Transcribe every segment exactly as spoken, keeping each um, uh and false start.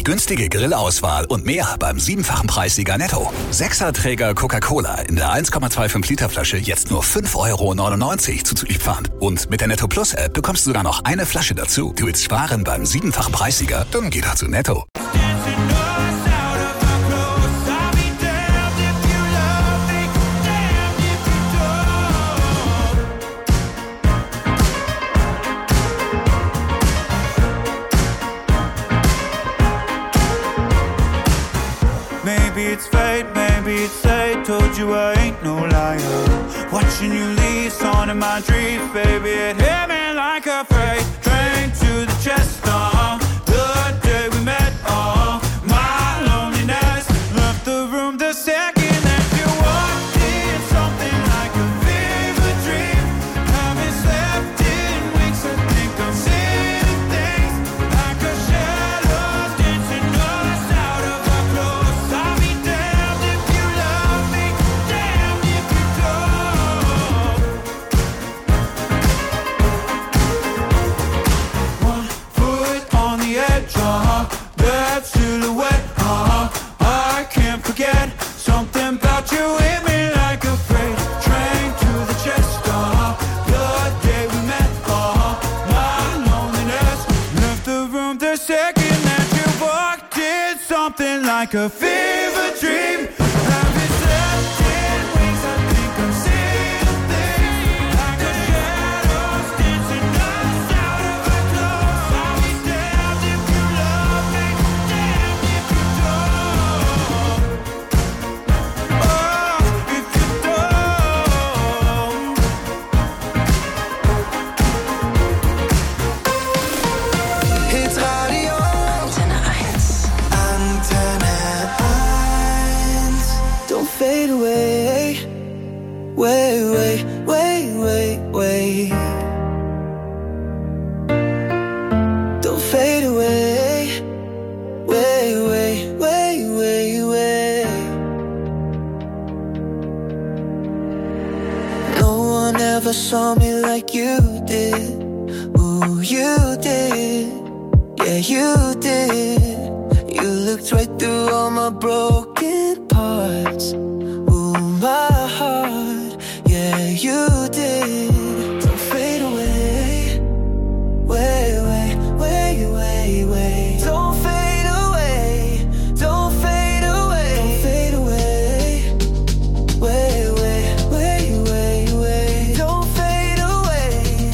günstige Grillauswahl und mehr beim siebenfachen Preissieger Netto. Sechserträger Coca-Cola in der eins Komma fünfundzwanzig Liter Flasche jetzt nur fünf Euro neunundneunzig zuzüglich Pfand. Und mit der Netto Plus App bekommst du sogar noch eine Flasche dazu. Du willst sparen beim siebenfachen Preissieger? Dann geh doch zu Netto. Maybe it's fate, maybe it's fate. Told you I ain't no liar. Watching you leave, on in my dreams, baby. It hit me like a freight train to the chest. Uh, the day we met, uh, my loneliness left the room the second that you walked in. Something like a fever dream. Haven't slept in weeks. I think I'm seeing things like a shadow dancing us out of our clothes. I'll be damned if you love me, damned if you don't. One foot on the edge, uh-huh. That silhouette, uh-huh. I can't forget something about you hit me like a freight train to the chest, uh-huh. The day we met, uh-huh. My loneliness left the room the second that you walked in. Something like a fever dream. Haven't slept in weeks. I think I'm seeing things like a shadows dancing us out of our clothes. I'll be damned if you love me, damned if you don't. Oh, if you don't. Hits Radio. Antenne eins. Antenne eins. Don't fade away. Way, way, way, way, way. Don't fade away. Way, way, way, way, way. No one ever saw me like you did. Ooh, you did. Yeah, you did. You looked right through all my broken parts. Ooh, my heart. Yeah, you did. Don't fade away. Way, way, way, way, way. Don't fade away. Don't fade away. Don't fade away. Way, way, way, way, way. Don't fade away.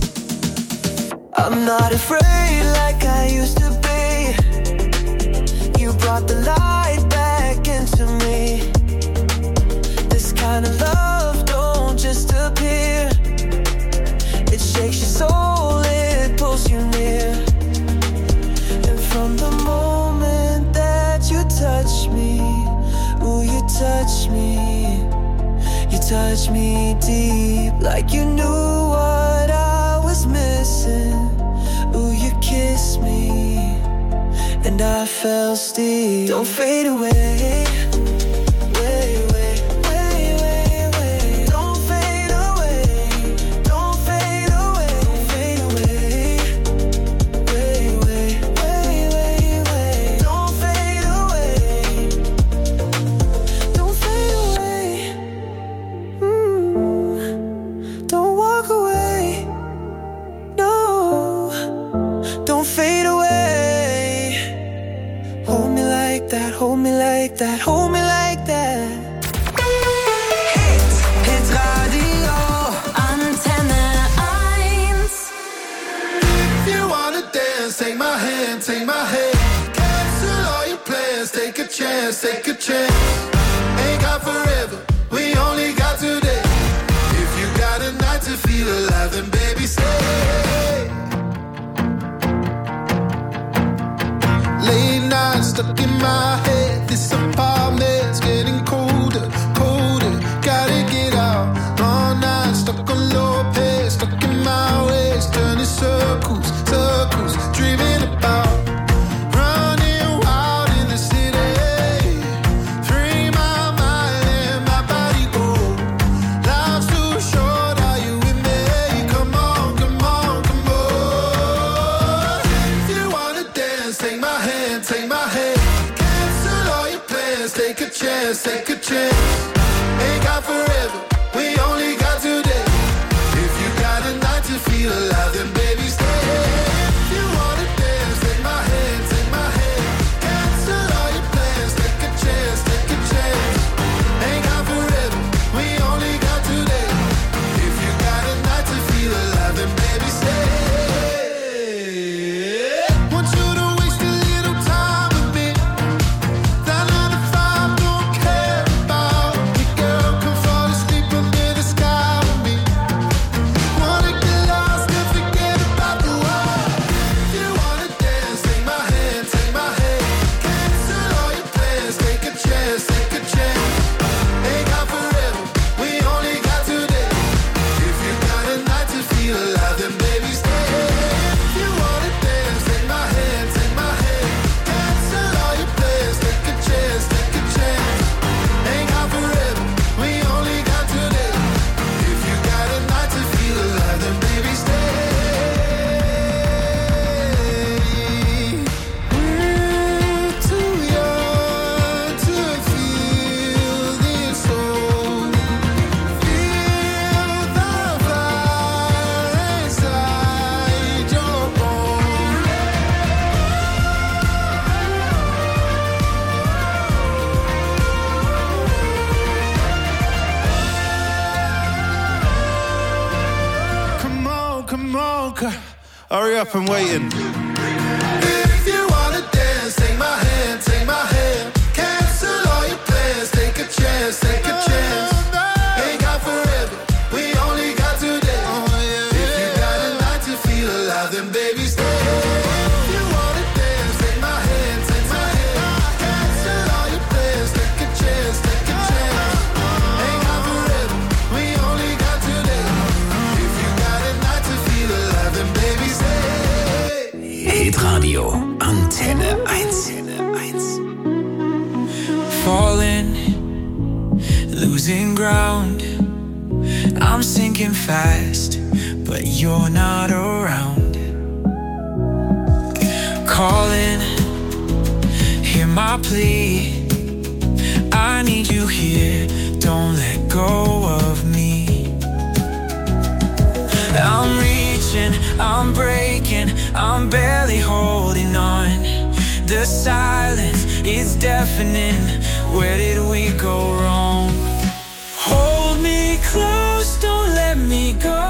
I'm not afraid like I used to be. You brought the light back into me. This kind of love don't just appear. It shakes your soul, it pulls you near. And from the moment that you touch me, ooh, you touch me. You touch me deep, like you knew what I was missing. Ooh, you kiss me, and I fell steep. Don't fade away. Way, way, way, way, way. Don't fade away. Don't fade away. Don't fade away. Way, way, way, way, way. Don't fade away. Don't fade away. Mm. Don't walk away. No. Don't fade away. Hold me like that, hold me like that, hold me like that. Hits, Hits Radio. Antenne eins. If you wanna dance, take my hand, take my hand. Cancel all your plans, take a chance, take a chance. Ain't got forever, we only got today. If you got a night to feel alive, then baby stay. Late nights stuck in my head. This apartment's getting colder, colder. Gotta get out. All night stuck on low pace, stuck in my ways, turning circles, circles, dreaming about running wild in the city. Free my mind and my body go. Life's too short, are you with me? Come on, come on, come on. If you wanna dance, take my hand, take my hand. dance, take a chance. Ain't got forever, we only got today. If you got a night to feel alive, then baby stay. If you wanna dance, take my hand, take my hand. Cancel all your plans, take a chance, take a chance. Ain't got forever, we only got today. If you got a night to feel alive, then baby stay. Want you to waste a little time with me. That nine to five don't care about me, girl. Come fall asleep under the sky with me. Wanna get lost and forget about the world. If you wanna dance, take my hand, take my hand. Cancel all your plans, take a chance, take a chance. Ain't got forever, we only got today. If you got a night to feel alive, then baby stay. If you wanna dance, take my hand, take my hand. Cancel all your plans, take a chance, take a chance. Ain't got forever, we only got today. If you got a night to feel alive, then baby stay. We're too young to feel this old. Feel the fire inside your bones. Come on, come on, c- hurry up, I'm waiting. If you wanna dance, take my hand, take my hand. Cancel all your plans, take a chance, take a chance. Ain't got forever, we only got today. If you got a night to feel alive, then baby stay. If you wanna dance, take my hand, take my hand. Cancel all your plans, take a chance, take a chance. Ain't got forever, we only got today. If you got a night to feel alive, then baby stay. Hitradio Antenne eins. Falling, losing ground. I'm sinking fast, but you're not around. Calling, hear my plea. I need you here, don't let go of me. I'm reaching, I'm breaking, I'm barely holding on. The silence is deafening. Where did we go wrong? Hold me close, don't let me go.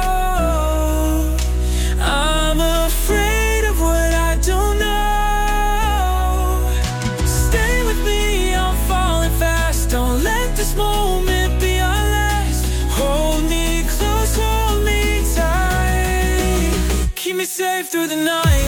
I'm afraid of what I don't know. Stay with me, I'm falling fast. Don't let this moment be our last. Hold me close, hold me tight. Keep me safe through the night.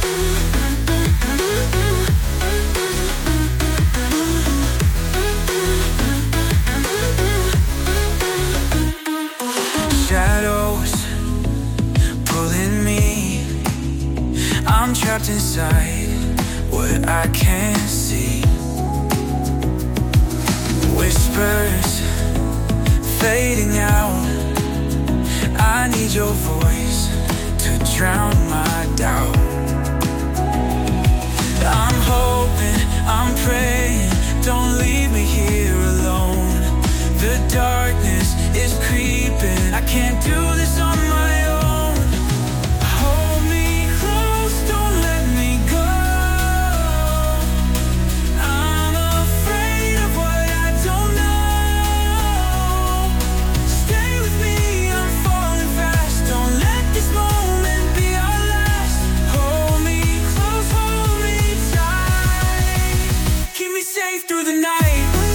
Shadows pulling me. I'm trapped inside what I can't see. Whispers fading out. I need your voice to drown my doubt. I'm hoping, I'm praying, don't leave me here alone. The darkness is creeping, I can't do this on my own. Hold me close, don't let me go. I'm afraid of what I don't know. Stay with me, I'm falling fast. Don't let this moment be our last. Hold me close, hold me tight. Keep me safe through the night.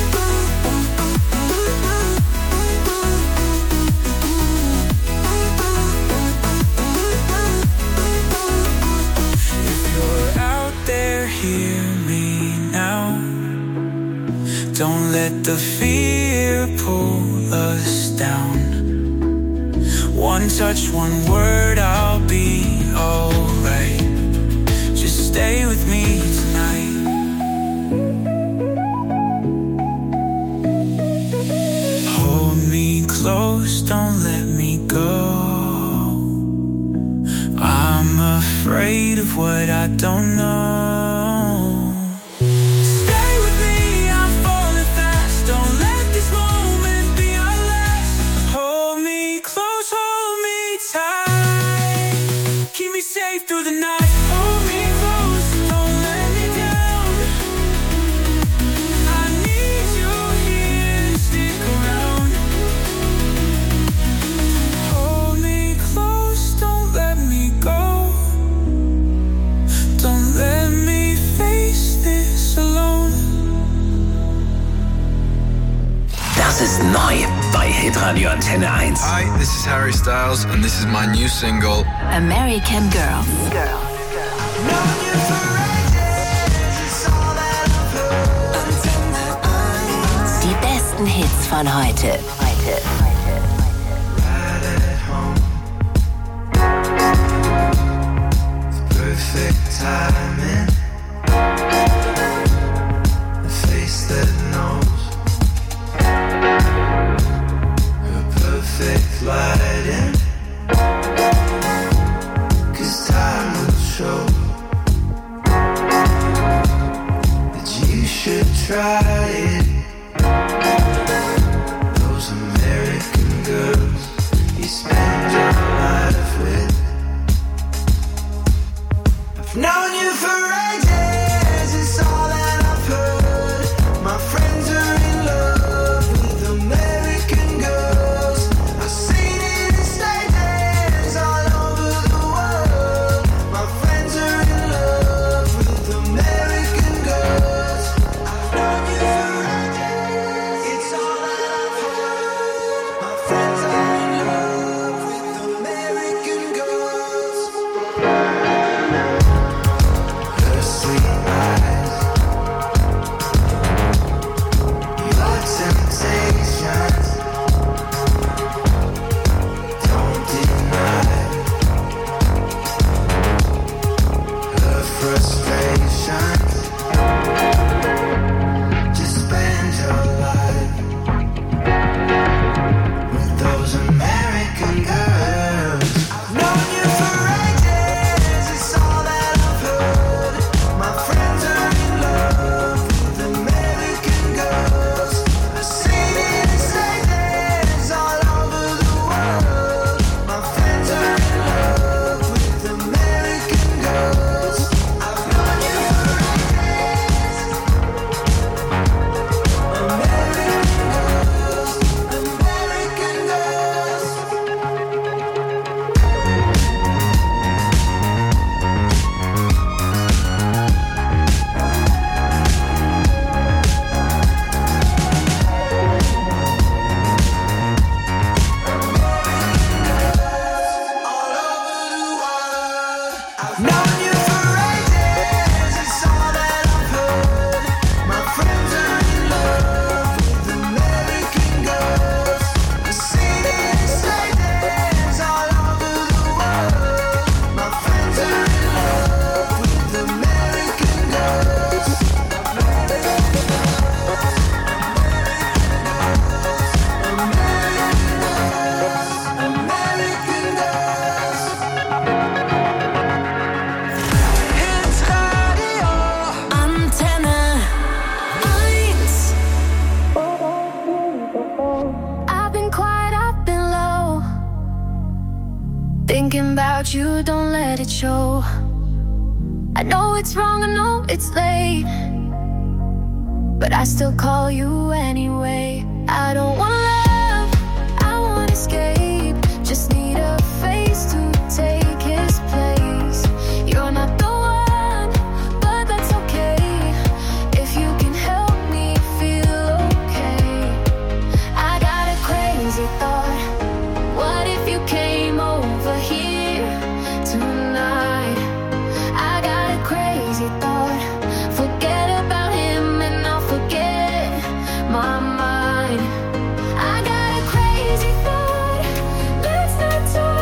Hear me now. Don't let the fear pull us down. One touch, one word, I'll be alright. Just stay with me tonight. Hold me close, don't let me go. I'm afraid of what I don't know. Stay with me, I'm falling fast. Radio Antenne eins. Hi, this is Harry Styles and this is my new single American Girl. Girl. Die besten Hits von heute. Heute. Perfect timing. A face that knows. Her perfect lighting. 'Cause time will show that you should try it. Those American girls you spend your life with. I've known you for ages, it's all that I've heard. My friends are in love with American girls. I've seen it in stages all over the world. My friends are in love with American girls. I've known you for ages, it's all that I've heard. My friends are in love with American girls. Her sweet eyes, your temptations, don't deny her frustrations. Just spend your life with those American girls. I've known you for ages, it's all that I've heard. My friends are in love with American girls. I've seen it in stages all over the world. My friends are in love with American girls. I've known you for ages. American girls, American girls. All over the world. I've known you for ages, it's all that I've heard. My friends are in love with American girls. I've seen it in stages all over the world. My friends are in love with American girls. American girls, American girls. Hits Radio. Antenne eins. I've been quiet, I've been low. Thinking about you, don't let it show. I know it's wrong, I know it's late, but I still call you anyway. I don't wanna love, I wanna escape. Just need a face to take his place. You're not the one, but that's okay. If you can help me feel okay. I got a crazy thought. What if you came over here tonight? I got a crazy thought. Forget about him and I'll forget my mind. I got a crazy thought. Let's not talk.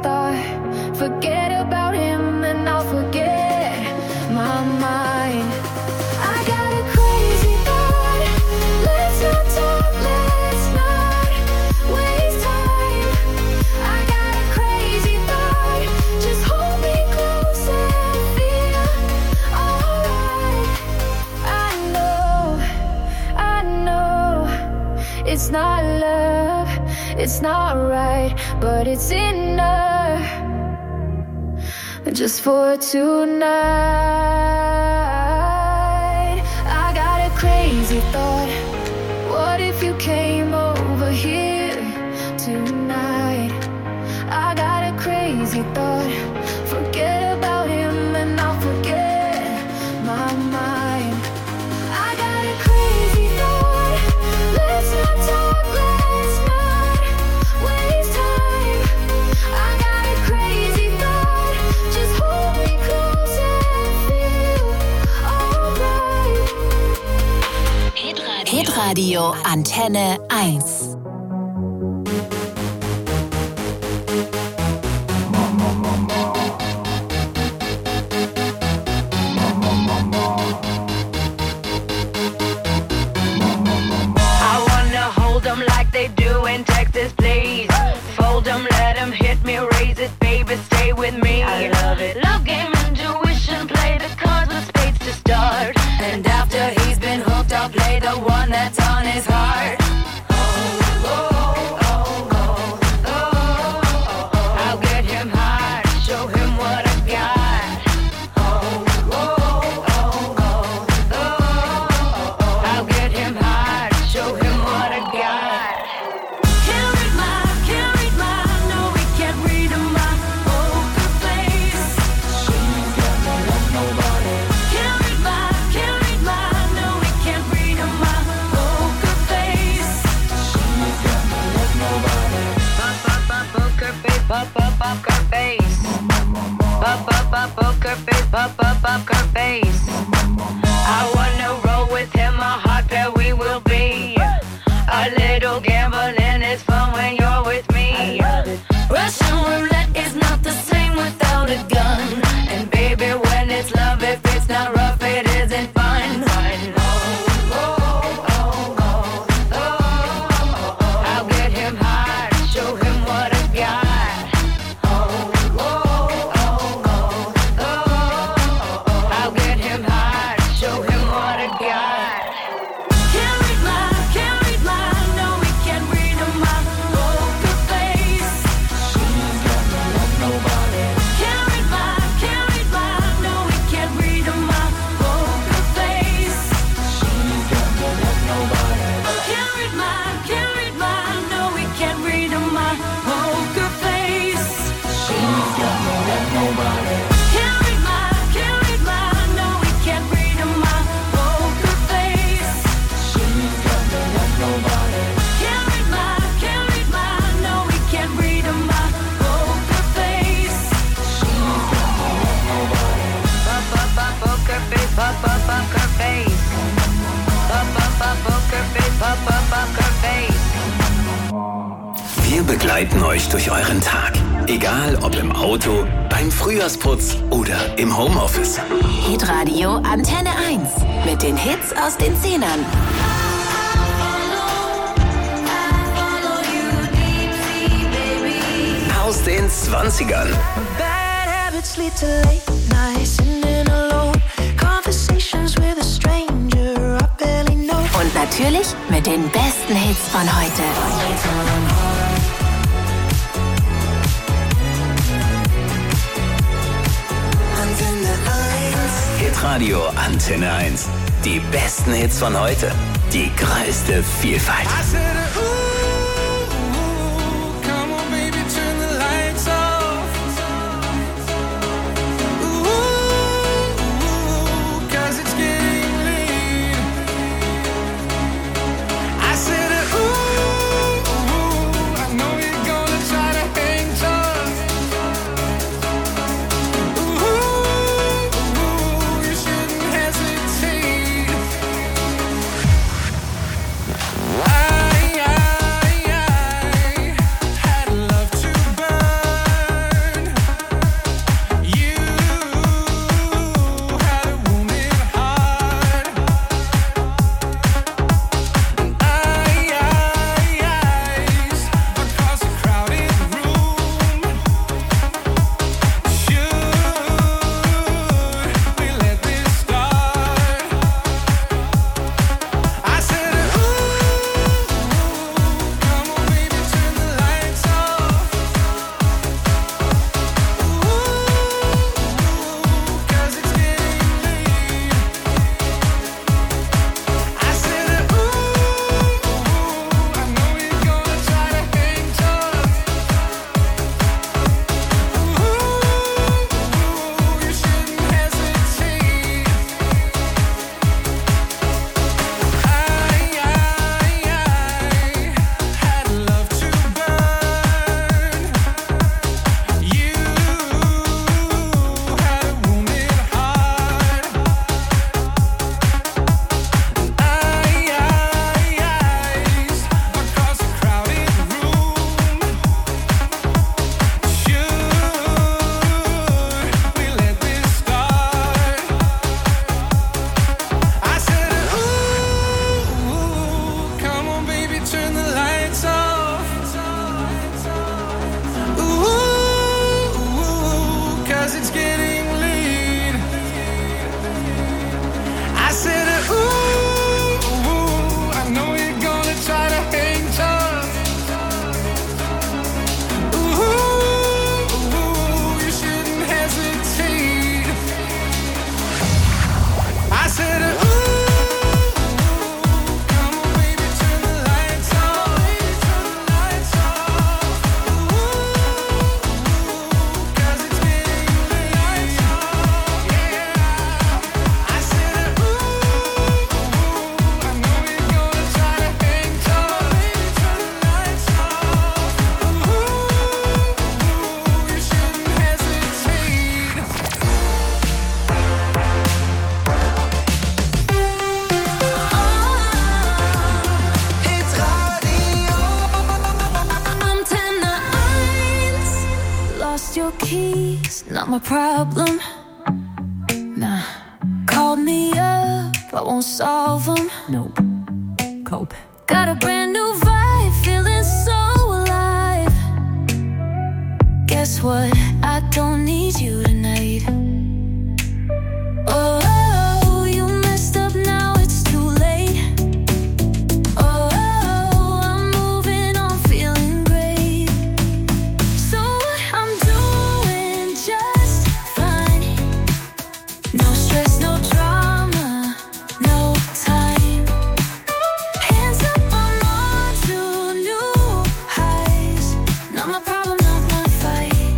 thought. Forget about him and I'll forget my mind. I got a crazy thought. Let's not talk, let's not waste time. I got a crazy thought. Just hold me close and feel alright. I know, I know it's not love, it's not right, but it's enough just for tonight. I got a crazy thought. What if you came over here tonight? I got a crazy thought. Forget about him and I'll forget my mind. I got a crazy thought. Let's not talk, let's not waste time. I got a crazy thought. Just hold me close and feel alright. Hitradio Antenne eins. I wanna hold them like they do in Texas, please. Fold them, let them hit me, raise it, baby, stay with me. I love it. Love game, intuition, play the cards with spades to start. And after he's been hooked, I'll play the one that's on his heart. I'll get him hard, show him what I got. I'll get him hard, show him what I got. Can't read my, can't read my, no, we can't read my poker face. She's got no love, nobody. Can't read my, can't read my, no, we can't read my poker face. She's got no love, nobody. Pop, pop, pop, poker face, pop, pop, pop, poker face. Pop, pop, pop, poker face, pop, pop, pop, poker face. I wanna roll with him, a hot pair we will be. A little gambling is fun when you're with me. Russian roulette is not the same without a gun. And baby, when it's love, if it's not rough, it isn't fun. I'll get him hard, show him what I got. I'll get him hard, show him what I got. Can't read my, can't read my, no, we can't read my poker face. She's got no love, nobody. Can't read my, can't read my, no, we can't read my poker face. She's got no love, nobody. Can't read my, can't read my, no, we can't read my poker face. She's got no love, nobody. Can't read my, can't read my, no, we can't read my poker face. She's got no love, nobody. Can't read my, can't read my, no, we can't read my poker face. She's got no love, nobody. Pop, pop, pop, poker face, pop, pop, poker face. Pop, pop, pop, poker face, pop, pop, poker face. Wir begleiten euch durch euren Tag. Egal ob im Auto, beim Frühjahrsputz oder im Homeoffice. Hitradio Antenne eins. Mit den Hits aus den Zehnern. Aus den Zwanzigern. Bad habits lead to late nights, sitting alone. Conversations with a stranger I barely know. Und natürlich mit den besten Hits von heute. Hitradio Antenne eins. Die besten Hits von heute. Die größte Vielfalt. I said, ooh, come on, baby, turn the lights off. Ooh, 'cause it's getting late. I said, ooh, I know you're gonna try to hang tough. Ooh, you shouldn't hesitate. I, I lost your keys, not my problem. Nah, called me up, I won't solve them. Nope. Cope. Got a brand new vibe, feeling so alive. Guess what? I don't need you tonight. Oh, oh, you messed up, now it's too late. Oh, oh, I'm moving on, feeling great. So what I'm doing just fine. No stress, no drama, no time. Hands up, I'm on to new highs. Not my problem, not my fight.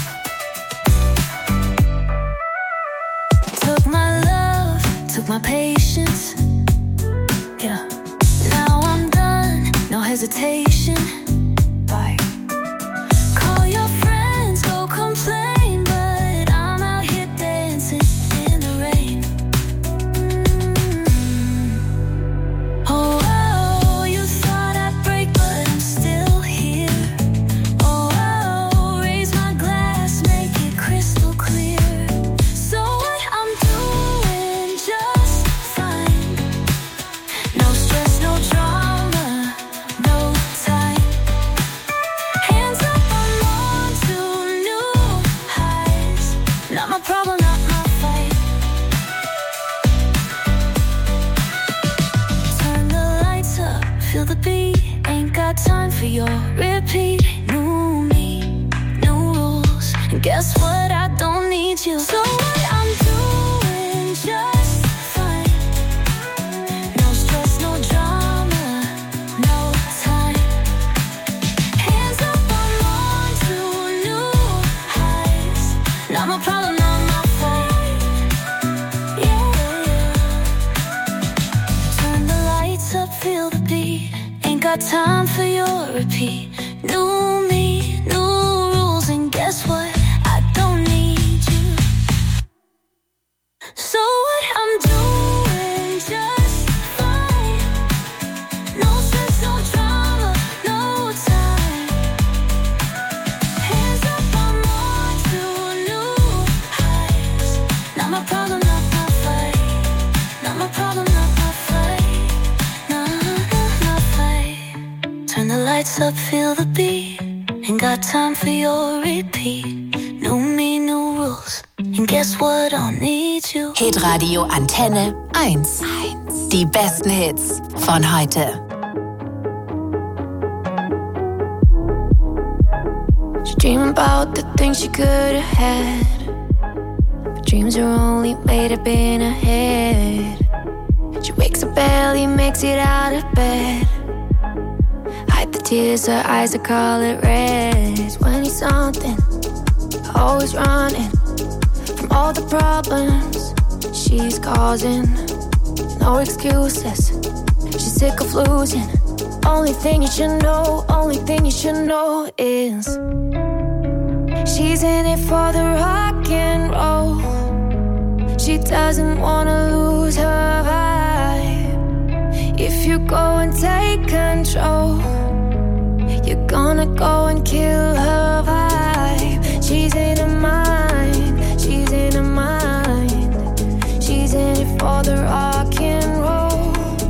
Took my love, took my patience. Yeah. Now I'm done, no hesitation. Bye. Call your friends, go complain, but I'm out here dancing in the rain. Mm. Oh, oh, you thought I'd break, but I'm still here. Oh, oh, raise my glass, make it crystal clear. So what I'm doing just fine. No stress, no drama, no time. Hands up, I'm on to new highs. Not my problem, not my fight. Turn the lights up, feel the beat. Ain't got time for your repeat. New me, new rules. And guess what? I don't need you. So what I'm doing just fine. No stress, no drama, no time. Hands up, I'm on to new highs. Not my problem, not my fight. Yeah, yeah. Turn the lights up, feel the beat. Ain't got time for your repeat. New me, new rules, and guess what? I don't need you. So what I'm doing just fine. No stress, no drama, no time. Hands up, I'm on to new highs. Not my problem, not my fight. Not my problem, not my fight. Nah, not my fight. Turn the lights up, feel the beat. Ain't got time for your repeat. New me, new rules. And guess what? I'll need you. Hitradio Antenne eins. Die besten Hits von heute. She dream about the things she could have had, but dreams are only made up in her head. She wakes up barely, makes it out of bed. Hide the tears, her eyes are color red. twenty something, always running from all the problems she's causing. No excuses, she's sick of losing. Only thing you should know, only thing you should know is she's in it for the rock and roll. She doesn't wanna lose her vibe. If you go and take control, you're gonna go and kill her vibe. She's in her mind, she's in her mind. She's in it for the rock and roll.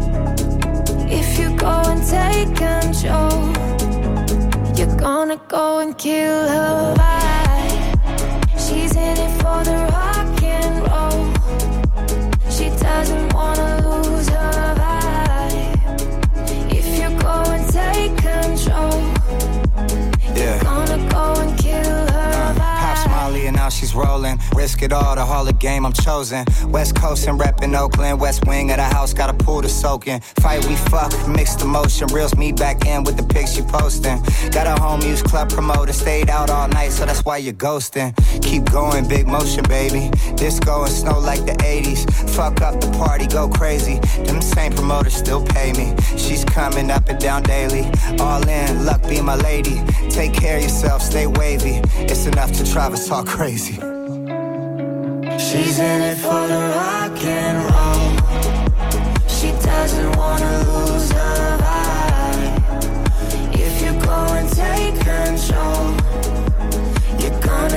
If you go and take control, you're gonna go and kill her vibe. She's in it for the rock and roll. She doesn't wanna lose her vibe. If you go and take control, yeah, you're gonna go and kill her vibe. Pops Molly and now she's rolling. Risk it all, the Hall of Game I'm chosen. West Coast and reppin' Oakland. West wing of the house, got a pool to soak in. Fight, we fuck, mixed emotion. Reels me back in with the pics you posting. Got a home use club promoter. Stayed out all night, so that's why you're ghosting. Keep going, big motion, baby. Disco and snow like the eighties. Fuck up the party, go crazy. Them same promoters still pay me. She's coming up and down daily. All in, luck be my lady. Take care of yourself, stay wavy. It's enough to drive us all crazy. She's in it for the rock and roll. She doesn't wanna lose her vibe. If you go and take control, you're gonna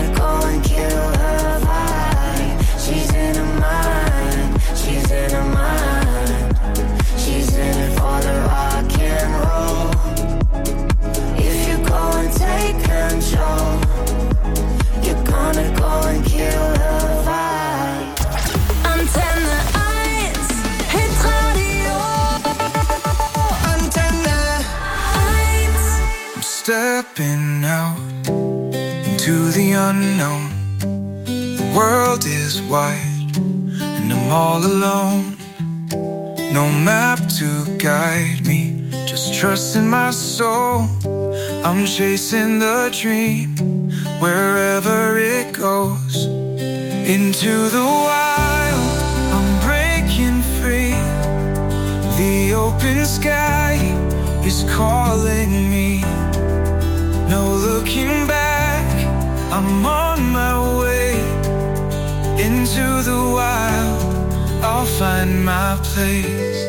know the world is wide and I'm all alone. No map to guide me, just trust in my soul. I'm chasing the dream wherever it goes. Into the wild, I'm breaking free. The open sky is calling me. No looking back, I'm on my way. Into the wild, I'll find my place.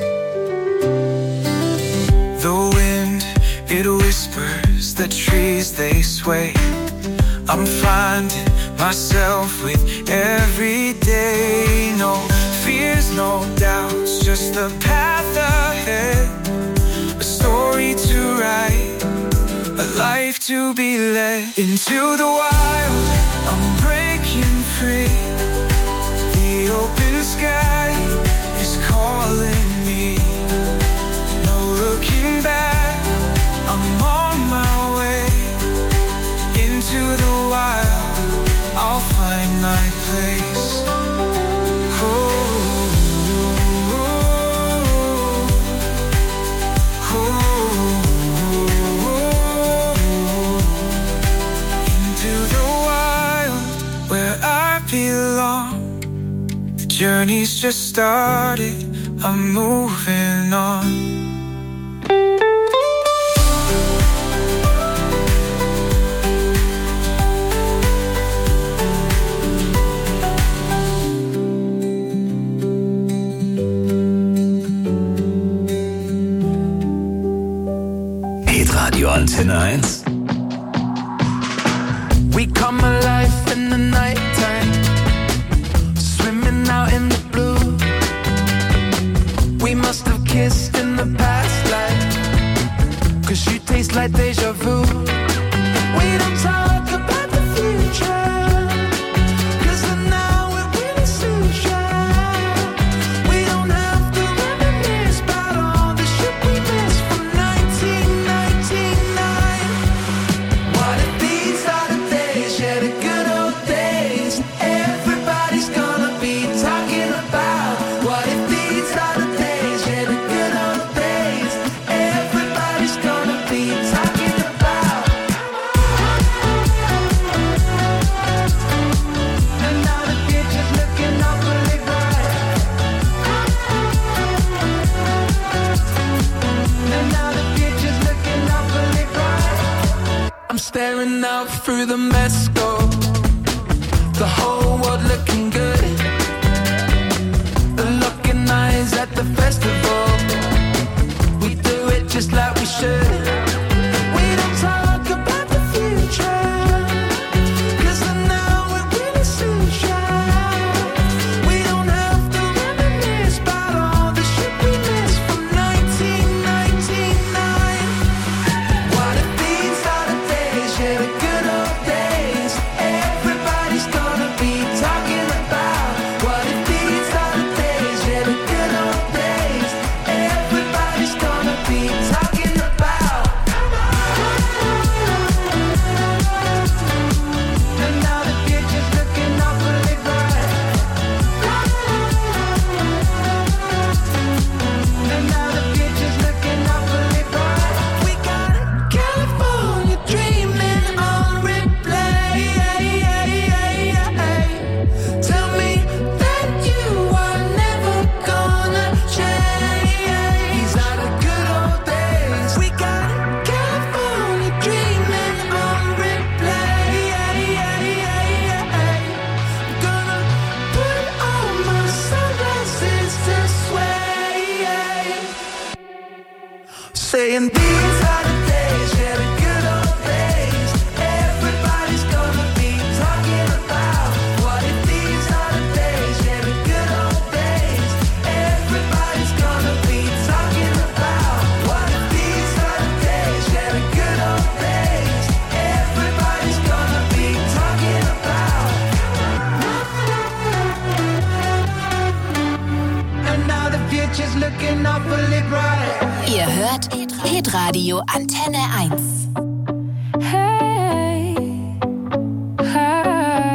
The wind, it whispers, the trees they sway. I'm finding myself with every day. No fears, no doubts, just the path ahead. A story to write, a life to be led. Into the wild, I'm breaking free. The open sky is calling me. No looking back, I'm on my way. Into the wild, I'll find my place. Oh, oh, oh, oh. Into the wild, where I belong. The journey's just started, I'm moving on. Radio Antenne eins. We come alive in the nighttime, swimming out in the blue. We must have kissed in the past life, cause you taste like deja vu. We don't talk about the future, cause the now it really suits ya. We don't have to reminisce about all the shit we missed from nineteen ninety-nine. What if these are the days, yeah, the good old days, everybody's gonna be talking about? What if these are the days, yeah, the good old days, everybody's gonna be talking about? And now the future's looking awfully bright. And now the future's looking awfully bright. I'm staring out through the mesco, the whole world looking good. Looking eyes at the festival, we do it just like we should. We don't talk about the future, cause the now it really suits ya. We don't have to reminisce about all the shit we missed from nineteen ninety-nine. What if these are the days, yeah, the good old days, everybody's gonna be talking about? What if these are the days, yeah, the good old days, everybody's gonna be talking about? And now the future's looking awfully bright. And now the future's looking awfully bright. We got California dreaming on replay. Tell me that you are never gonna change. These are the good old days. We got California dreaming on replay. I'm gonna put on my sunglasses to sway. Saying these are the days, yeah, the good old days, everybody's gonna be talking about. What if these are the days, yeah, the good old days, everybody's gonna be talking about? What if these are the days, yeah, the good old days, everybody's gonna be talking about? And now the future's looking awfully bright. Ihr hört Hitradio Antenne eins. Hey, hey.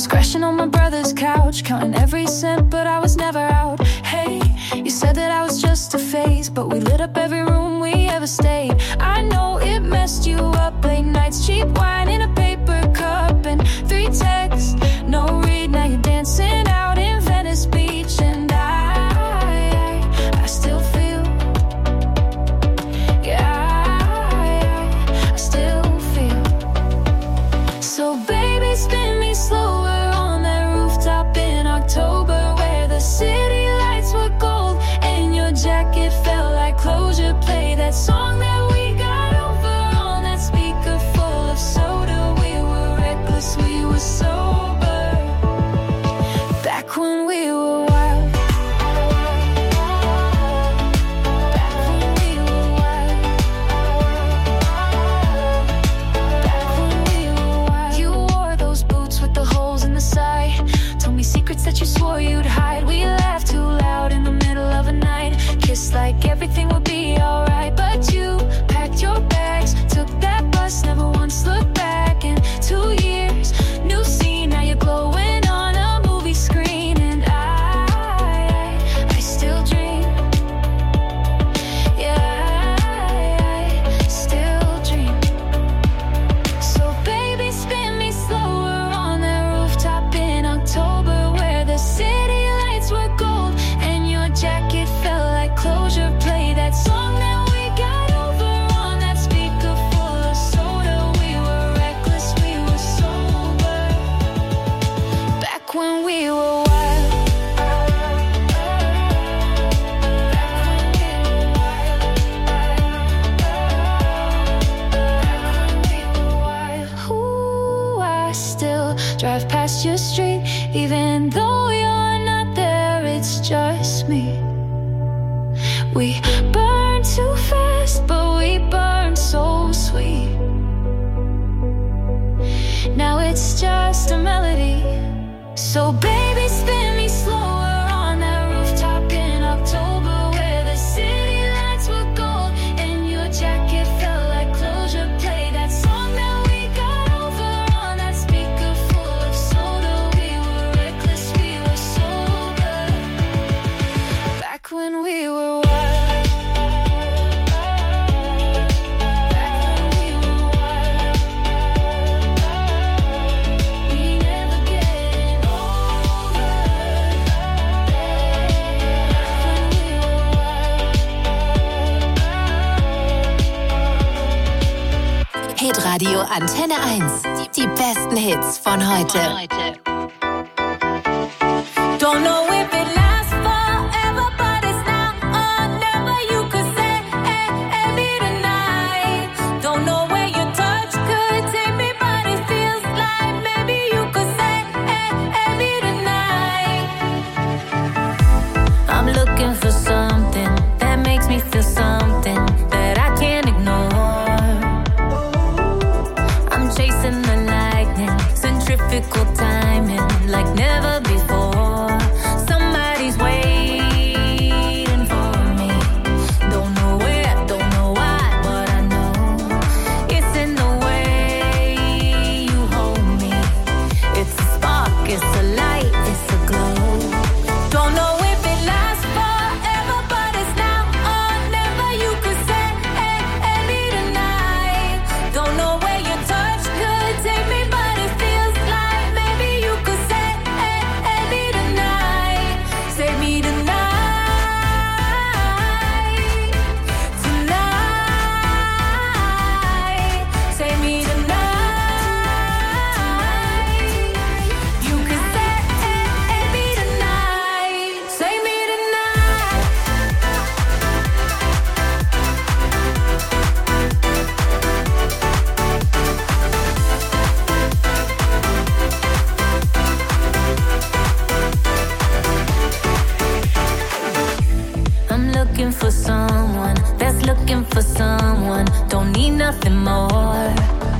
crashing on my brother's couch, counting every cent, but I was never out. Hey, you said that I was just a phase, but we lit up every room we ever stayed. I know it messed you up, late nights, cheap wine in a paper cup, and three texts, no read. Now you're dancing out in Venice Beach, and I, I, I still feel, yeah, I, I still feel. So baby, spin me slower on that rooftop in October, where the city lights were gold and your jacket felt like closure. Play that song that we got over on that speaker full of soda. We were reckless, we were sober, back when we were wild. Back when we were wild. Back when we were wild. You wore those boots with the holes in the side, told me secrets that you swore you'd hide. We laughed too loud in the middle of a night, kissed like everything would be alright. But you packed your bags, took that bus, never once looked back. In two years, new scene, now you're glowing on a movie screen. And I, I still dream, yeah, I still dream. So baby, spin me slower on that rooftop in October, where the city lights were gold and your jacket felt like closure. Play that song that we got over on that speaker full of soda. We were reckless, we were sober, back when we were wild. Ooh, I still drive past your street, even though you're not there. It's just me. We burn too fast, but we burn so sweet. Now it's just a melody. So baby, spin me slower on that rooftop in October, where the city lights were gold and your jacket felt like closure. Play that song that we got over on that speaker full of soda. We were reckless, we were sober, back when we were wild. Hitradio Antenne eins. Die besten Hits von heute. Don't know if it lasts forever, but it's now or never. You could say, hey, hey, me tonight. Don't know where your touch could take me, but it feels like maybe you could say, hey, hey, me tonight. I'm looking for something that makes me feel something that I can't ignore. I'm chasing the lightning, centrifugal timing like never before. Somebody's waiting for me. Don't know where, don't know why, but I know it's in the way you hold me. It's a spark, it's a light, it's a glow. Don't know if it lasts forever, but it's now or never. You could say, hey, hey, me tonight. Don't know where your touch could take me, but it feels like maybe you could say, hey, hey, me tonight. Say me tonight. Tonight. Say me tonight. You could say, hey, hey, me tonight. Say me tonight. I'm looking for someone that's looking for someone. Don't need nothing more.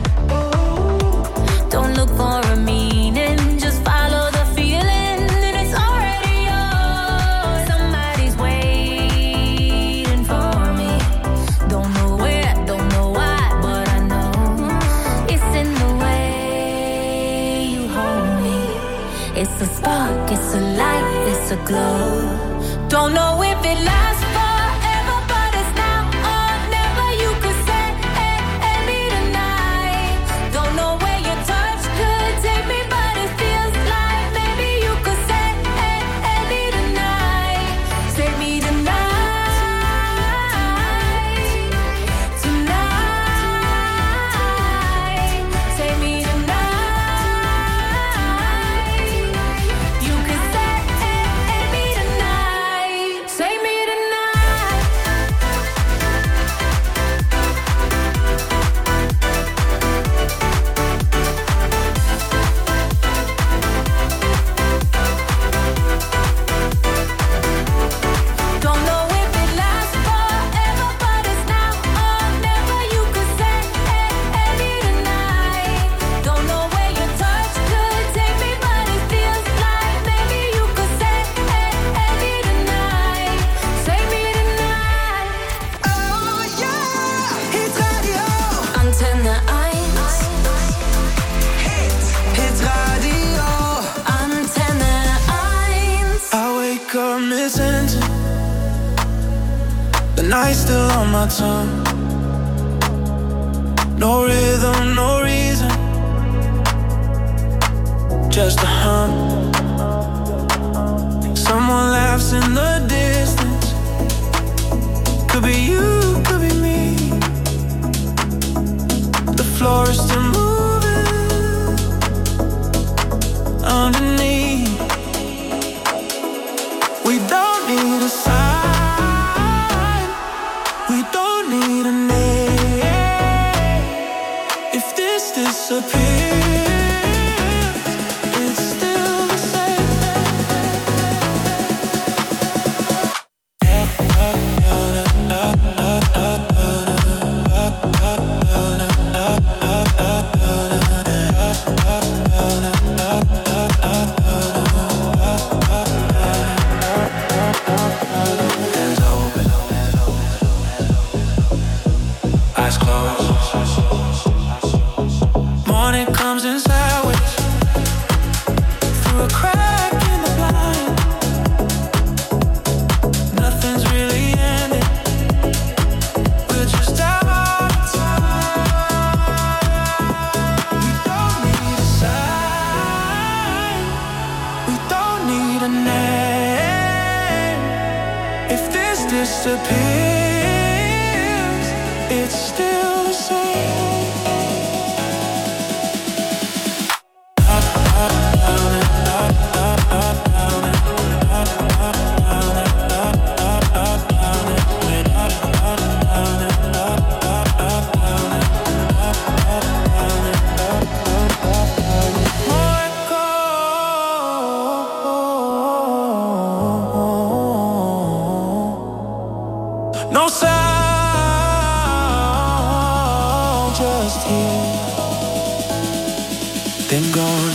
Don't look for a meaning, just follow the feeling, and it's already yours. Somebody's waiting for me. Don't know where, don't know why, but I know it's in the way you hold me. It's a spark, it's a light, it's a glow. Don't know if it lasts forever, but it's now or never. You could say me tonight. Don't know where your touch could take me, but it feels like maybe you could say me tonight. Say me tonight, tonight. Say me tonight. You could say me tonight. Say me tonight. Don't know if it lasts forever, but it's now or never. You could say me tonight. Don't know where your touch could take me, but it feels like maybe you could say me tonight. Say me tonight. Oh yeah, Hit Radio. Antenne eins. Hit Radio. Antenne eins. I wake up missing. The night's still on my tongue. No rhythm, no reason. Just a hum. Someone laughs in the distance. Could be you, could be me. The floor is still moving underneath. We don't need a sign. We don't need a name. If this disappears, it's still the same. Hands open, eyes closed. Morning comes in sideways through a crack in the blind. Nothing's really ending. We're just out of time. We don't need a sign. We don't need a name. If this disappears, it's still the same. No sound, just here, then gone.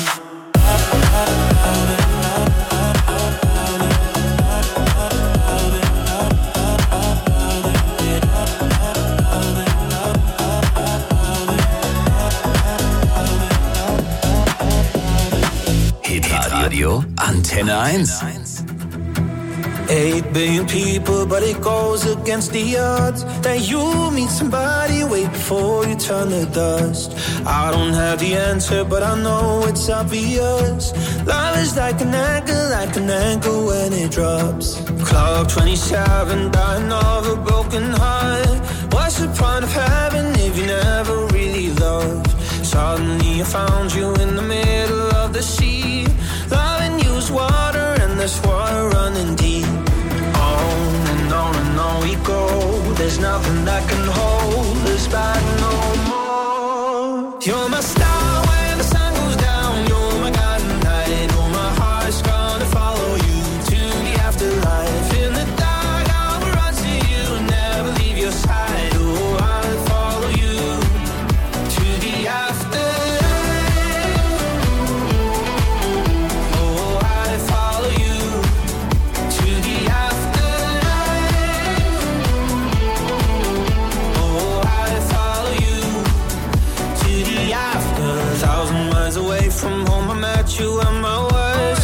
Hit Radio Antenne eins. Eight billion people, but it goes against the odds that you meet somebody way before you turn to dust. I don't have the answer, but I know it's obvious. Love is like an anchor, like an anchor when it drops. Club twenty-seven, dying of a broken heart. What's the point of having if you never really loved? Suddenly I found you in the middle of the sea. Loving you is water and there's water running deep. On and on and on we go. There's nothing that can hold us back no more. You're my star when the sun goes down. You're my guiding light. Oh, my heart's gonna follow you to the afterlife. In the dark I will run to you and never leave your side. Oh, I'll follow you to the afterlife. Oh, I'll follow you to the afterlife. Oh, I'll follow you to the after. Thousand miles away from home, I met you at my worst.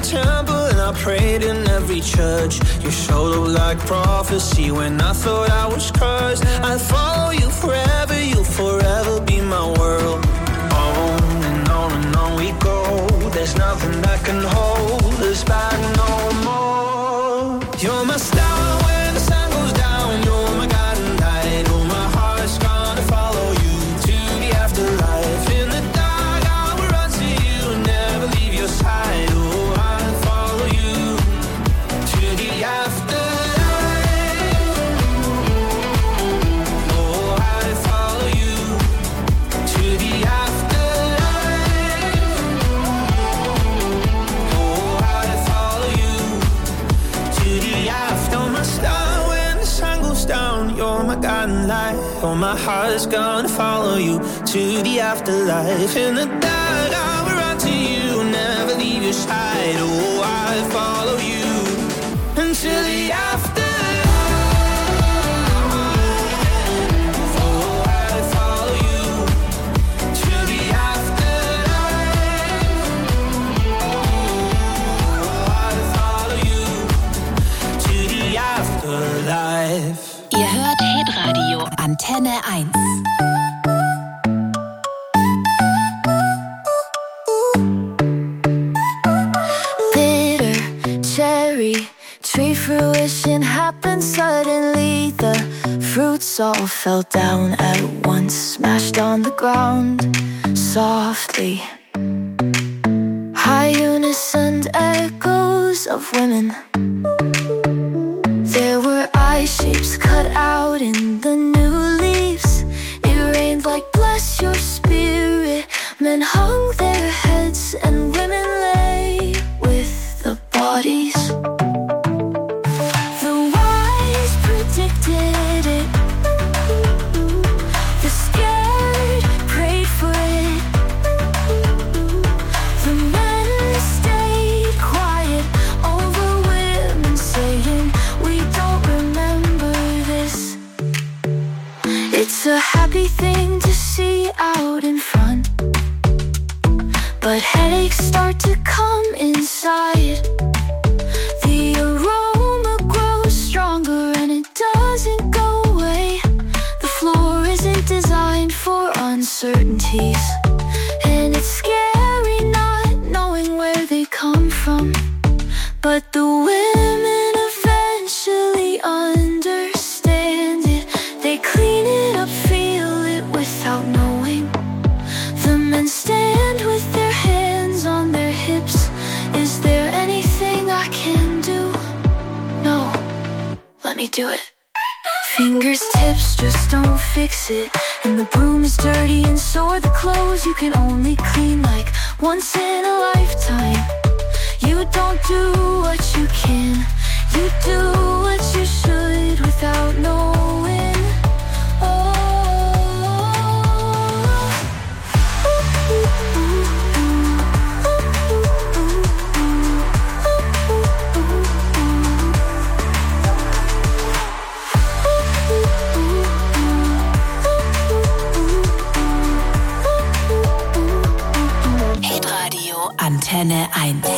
temple and I prayed in every church. You showed up like prophecy when I thought I was cursed. I'd follow you forever, you'll forever be my world. On and on and on we go. There's nothing that can hold us back no more. You're my star when the sun goes down. You're my guiding light. Oh, my heart's gonna follow you to the afterlife. In the dark I will run to you and never leave your side. Oh, I'll follow you to the afterlife. Oh, I'll follow you to the afterlife. Oh, I'll follow you to the after. My star when the sun goes down. You're my guiding light. Oh, my heart's gonna follow you to the afterlife. In the dark I will run to you, never leave your side. Oh, I'll follow you until the afterlife. Oh, I'll follow you to the afterlife. Oh, I'll follow you to the afterlife. Ihr hört Hitradio Antenne eins. Bitter cherry tree fruition happened suddenly. The fruits all fell down at once, smashed on the ground softly. High unison echoes of women. There were eye shapes cut out in the new leaves. It rained like bless your spirit. Men hung their heads and women lay with the bodies. The wise predicted it. The scared prayed for it. The men stayed quiet over women saying, we don't remember this. It's a happy thing to see out in front, but headaches start to come inside. The aroma grows stronger and it doesn't go away. The floor isn't designed for uncertainties, and it's scary not knowing where they come from. But the women eventually understand it. They clean it up, feel it without knowing. The men stand with their hands on their hips. Is there anything I can do? No, let me do it. Fingers tips just don't fix it, and the broom is dirty and so are the clothes you can only clean like once in a lifetime. You don't do what you can, you do what you should without knowing. Oh. Hitradio Antenne eins.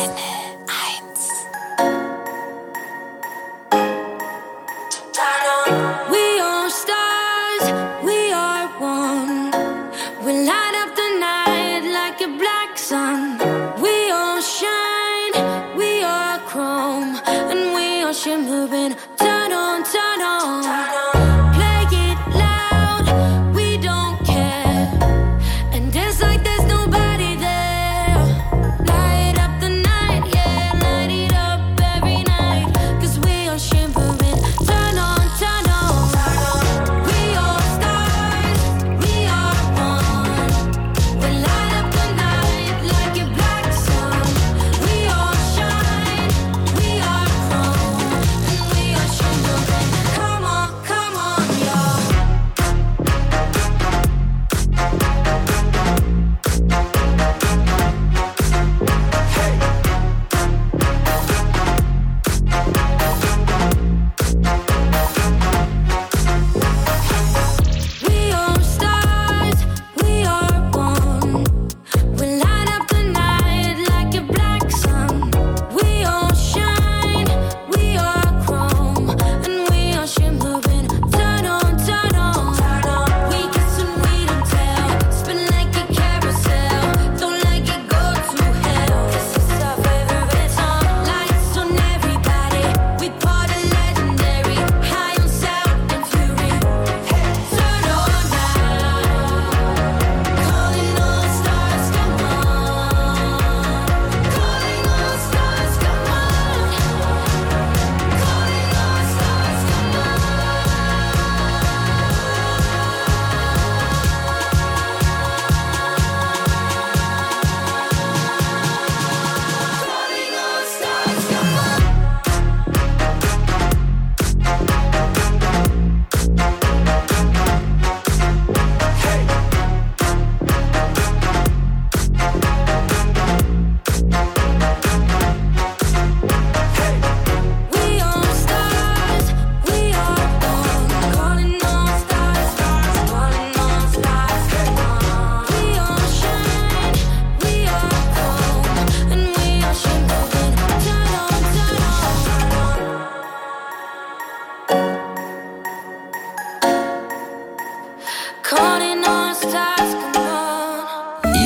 We are stars, we are one. We light up the night like a black sun. We all shine, we are chrome, and we all shimmering. Turn on, turn on. Play it loud, we don't care. And dance like there's nobody there. Light up the night.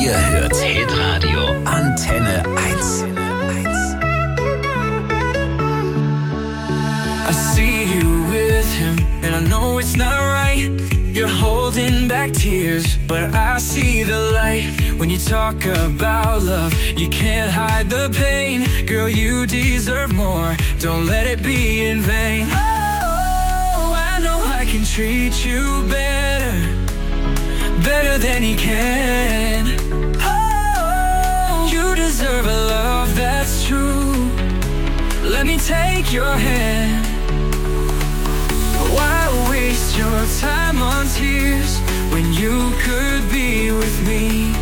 Ihr hört Hitradio Antenne eins. I see you with him, and I know it's not right. You're holding back tears, but I see the light. When you talk about love, you can't hide the pain. Girl, you deserve more, don't let it be in vain. Oh, I know I can treat you better, better than he can. Oh, you deserve a love that's true. Let me take your hand. Why waste your time on tears when you could be with me?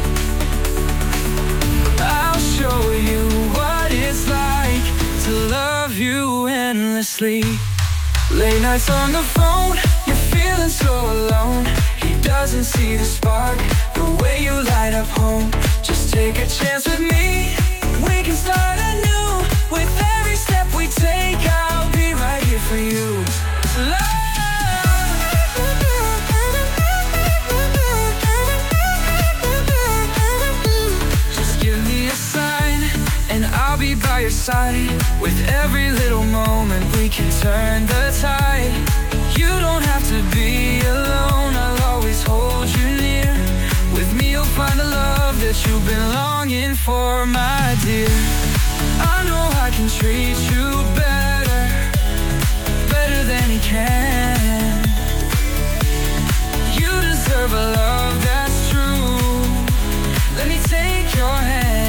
I'll show you what it's like to love you endlessly. Late nights on the phone, you're feeling so alone. He doesn't see the spark, the way you light up home. Just take a chance with me, we can start anew. With every step we take, I'll be right here for you. Love. Be by your side. With every little moment we can turn the tide. You don't have to be alone, I'll always hold you near. With me you'll find the love that you've been longing for, my dear. I know I can treat you better, better than he can. You deserve a love that's true. Let me take your hand.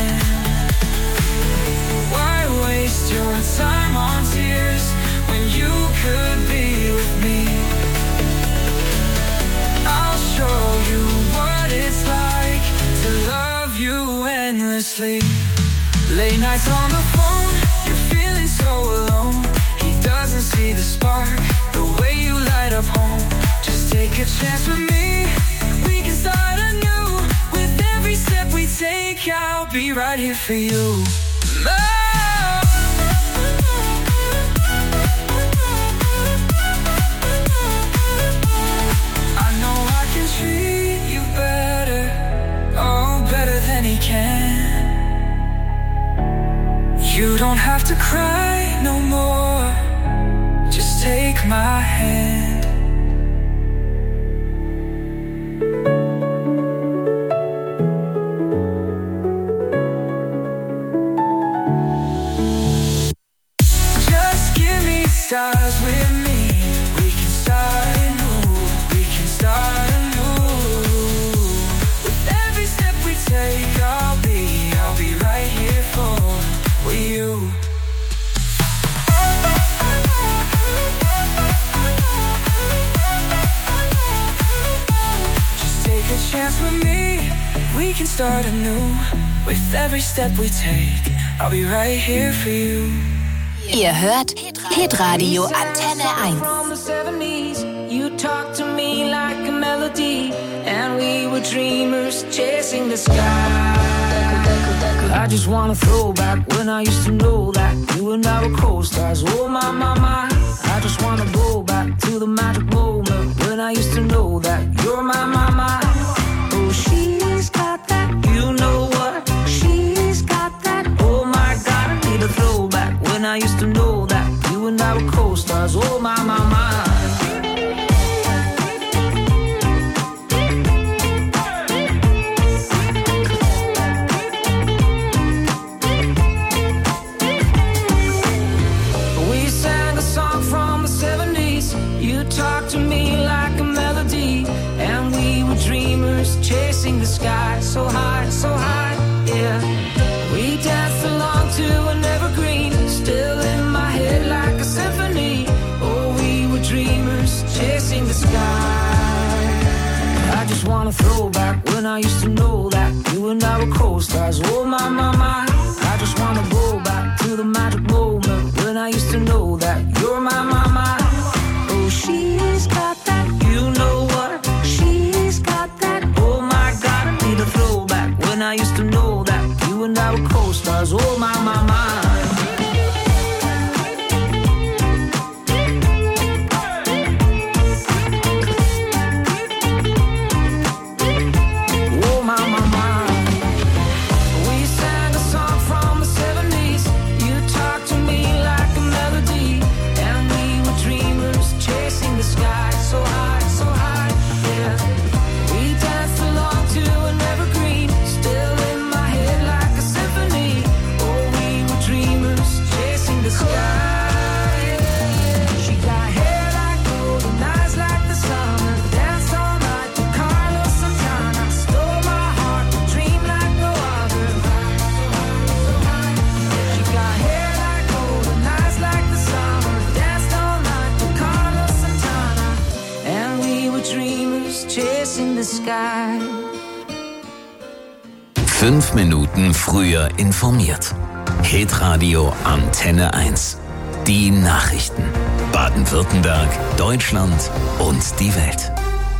Waste your time on tears when you could be with me. I'll show you what it's like to love you endlessly. Late nights on the phone, you're feeling so alone. He doesn't see the spark, the way you light up home. Just take a chance with me, we can start anew. With every step we take, I'll be right here for you. Treat you better, oh, better than he can. You don't have to cry no more, just take my hand. Just give me stars with me, we can start anew, we can start. I'll be, I'll be right here for, for you. Just take a chance with me, we can start anew. With every step we take, I'll be right here for you. Ihr hört Hitradio Antenne eins. You talk to me like a melody, and we were dreamers chasing the sky. I just wanna throw back when I used to know that you and I were co-stars. Oh my, my, my. I just wanna go back to the magic moment when I used to know that you're my, my, my. Oh, she's got that, you know what? She's got that. Oh my God, I need a throwback when I used to know that you and I were co-stars. Oh my, my, my. Chasing the sky so high, so high, yeah. We danced along to an evergreen, still in my head like a symphony. Oh, we were dreamers chasing the sky. I just wanna throw back when I used to know that you and I were co-stars. Oh my, my, my. I just wanna go back to the magic moment when I used to know that you're my, my, my. Oh, she's got that, you know what? She's got that. A throwback when I used to know that you and I were co-stars. Oh my, my, my. Oh my, my, my. Fünf Minuten früher informiert. Hitradio Antenne eins. Die Nachrichten. Baden-Württemberg, Deutschland und die Welt.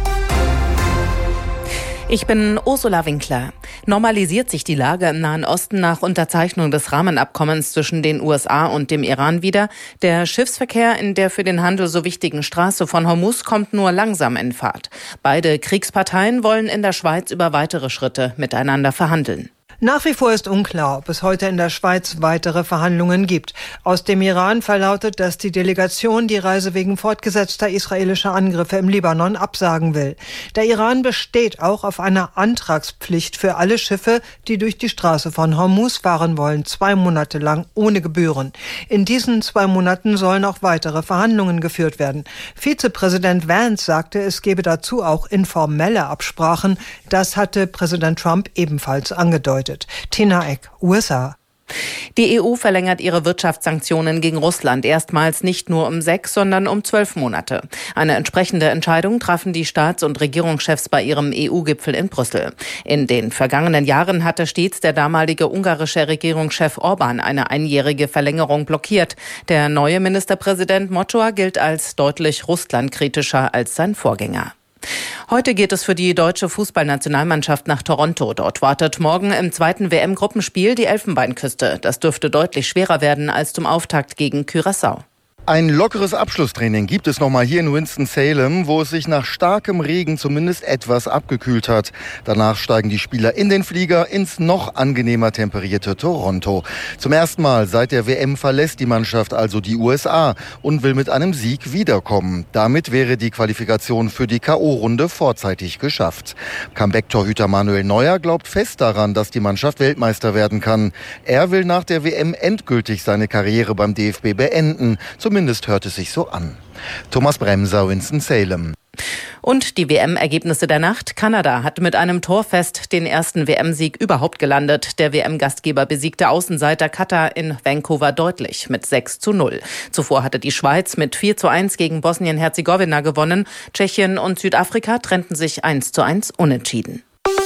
Ich bin Ursula Winkler. Normalisiert sich die Lage im Nahen Osten nach Unterzeichnung des Rahmenabkommens zwischen den U S A und dem Iran wieder? Der Schiffsverkehr in der für den Handel so wichtigen Straße von Hormuz kommt nur langsam in Fahrt. Beide Kriegsparteien wollen in der Schweiz über weitere Schritte miteinander verhandeln. Nach wie vor ist unklar, ob es heute in der Schweiz weitere Verhandlungen gibt. Aus dem Iran verlautet, dass die Delegation die Reise wegen fortgesetzter israelischer Angriffe im Libanon absagen will. Der Iran besteht auch auf einer Antragspflicht für alle Schiffe, die durch die Straße von Hormuz fahren wollen, zwei Monate lang ohne Gebühren. In diesen zwei Monaten sollen auch weitere Verhandlungen geführt werden. Vizepräsident Vance sagte, es gebe dazu auch informelle Absprachen. Das hatte Präsident Trump ebenfalls angedeutet. Tina Eck, U S A. Die E U verlängert ihre Wirtschaftssanktionen gegen Russland erstmals nicht nur um sechs, sondern um zwölf Monate. Eine entsprechende Entscheidung trafen die Staats- und Regierungschefs bei ihrem E U-Gipfel in Brüssel. In den vergangenen Jahren hatte stets der damalige ungarische Regierungschef Orbán eine einjährige Verlängerung blockiert. Der neue Ministerpräsident Mocsoa gilt als deutlich russlandkritischer als sein Vorgänger. Heute geht es für die deutsche Fußballnationalmannschaft nach Toronto. Dort wartet morgen im zweiten W M-Gruppenspiel die Elfenbeinküste. Das dürfte deutlich schwerer werden als zum Auftakt gegen Curaçao. Ein lockeres Abschlusstraining gibt es nochmal hier in Winston-Salem, wo es sich nach starkem Regen zumindest etwas abgekühlt hat. Danach steigen die Spieler in den Flieger ins noch angenehmer temperierte Toronto. Zum ersten Mal seit der W M verlässt die Mannschaft also die U S A und will mit einem Sieg wiederkommen. Damit wäre die Qualifikation für die K O-Runde vorzeitig geschafft. Comeback-Torhüter Manuel Neuer glaubt fest daran, dass die Mannschaft Weltmeister werden kann. Er will nach der W M endgültig seine Karriere beim D F B beenden. Zumindest hört es sich so an. Thomas Bremser, Winston-Salem. Und die W M-Ergebnisse der Nacht. Kanada hat mit einem Torfest den ersten W M-Sieg überhaupt gelandet. Der W M-Gastgeber besiegte Außenseiter Katar in Vancouver deutlich mit sechs zu null. Zuvor hatte die Schweiz mit vier zu eins gegen Bosnien-Herzegowina gewonnen. Tschechien und Südafrika trennten sich eins zu eins unentschieden.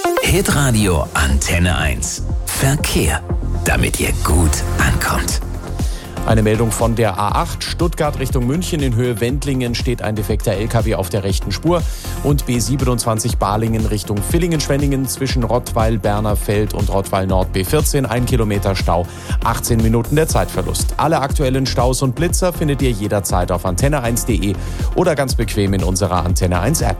Hitradio Antenne eins. Verkehr, damit ihr gut ankommt. Eine Meldung von der A acht, Stuttgart Richtung München. In Höhe Wendlingen steht ein defekter L K W auf der rechten Spur. Und B siebenundzwanzig Balingen Richtung Villingen-Schwenningen zwischen Rottweil, Bernerfeld und Rottweil Nord B vierzehn. Ein Kilometer Stau, achtzehn Minuten der Zeitverlust. Alle aktuellen Staus und Blitzer findet ihr jederzeit auf antenne eins punkt de oder ganz bequem in unserer Antenne eins App.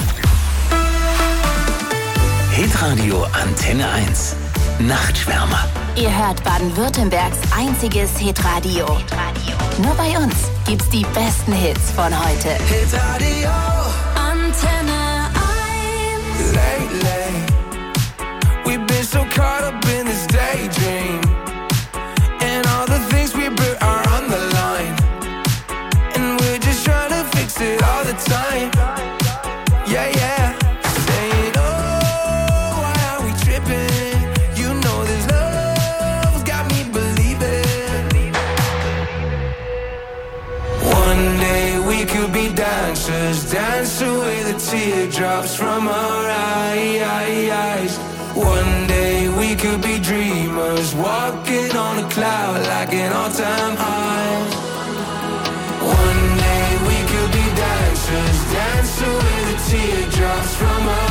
Hitradio Antenne eins. Nachtschwärmer. Ihr hört Baden-Württembergs einziges Hitradio. Hitradio. Nur bei uns gibt's die besten Hits von heute. Hitradio Antenne eins. Lately, we've been so caught up in this daydream, and all the things we built are on the line, and we're just trying to fix it all the time. Yeah, yeah. Saying, oh, why are we tripping? Could be dancers, dance away the teardrops from our eyes. One day we could be dreamers, walking on a cloud like an all-time high. One day we could be dancers, dance away the teardrops from our